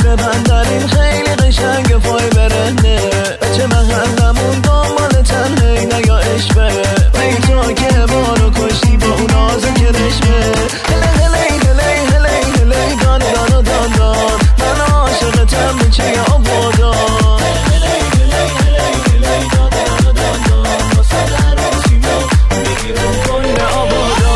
عاشق بندریم خیلی قشنگ فای برهنه بچه محلمون دنبال تنهی نگا عشقه ای تو که بارو کشتی با اون آزه که رشمه هلی هلی هلی هلی هلی دان دان دان دان من عاشقتم بچه آبادان هلی هلی هلی هلی دان دان دان دان واسه در و سیما میگیرم کل آبادان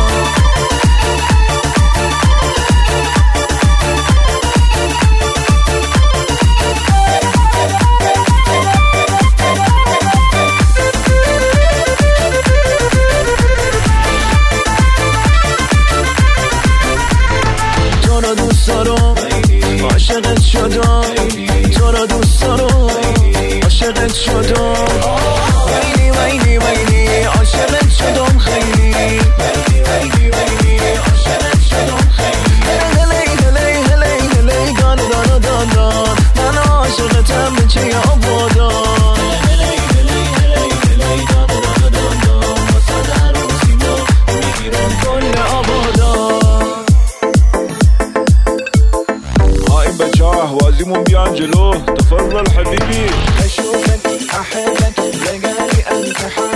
عاشقت شدم تو را دوست دارم عاشقت شدم ویلی ویلی ویلی عاشقت شدم خیلی ویلی ویلی ویلی عاشقت شدم خیلی هلی هلی هلی هلی دان دان دان دان من عاشقتم بچه آبادان هلی هلی هلی هلی دان دان دان دان واسه در و سیما میگیرم کل آبادان اهوازيمون بيان جلو تفضل حبيبي اشوفك احبك لقالي انت حالي